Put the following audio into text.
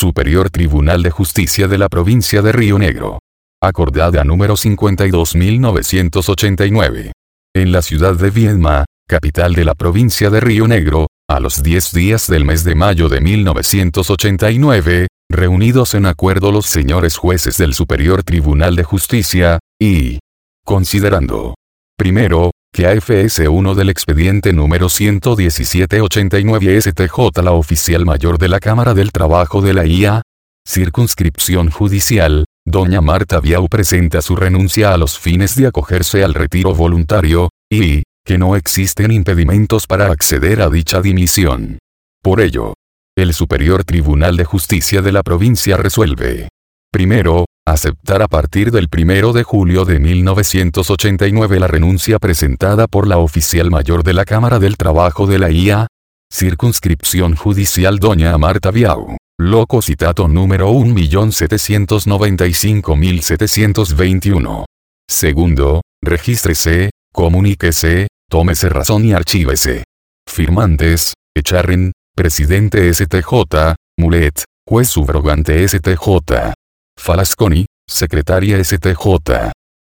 Superior Tribunal de Justicia de la Provincia de Río Negro. Acordada número 52.989. En la ciudad de Viedma, capital de la provincia de Río Negro, a los 10 días del mes de mayo de 1989, reunidos en acuerdo los señores jueces del Superior Tribunal de Justicia, y considerando, primero, que AFS 1 del expediente número 11789 STJ la oficial mayor de la Cámara del Trabajo de la IA, circunscripción judicial, doña Marta Biau presenta su renuncia a los fines de acogerse al retiro voluntario, y que no existen impedimentos para acceder a dicha dimisión. Por ello, el Superior Tribunal de Justicia de la provincia resuelve: primero, aceptar a partir del 1 de julio de 1989 la renuncia presentada por la oficial mayor de la Cámara del Trabajo de la IA, circunscripción judicial doña Marta Biau, loco citato número 1.795.721. Segundo, regístrese, comuníquese, tómese razón y archívese. Firmantes: Echarren, presidente STJ, Mulet, juez subrogante STJ. Falasconi, secretaria STJ.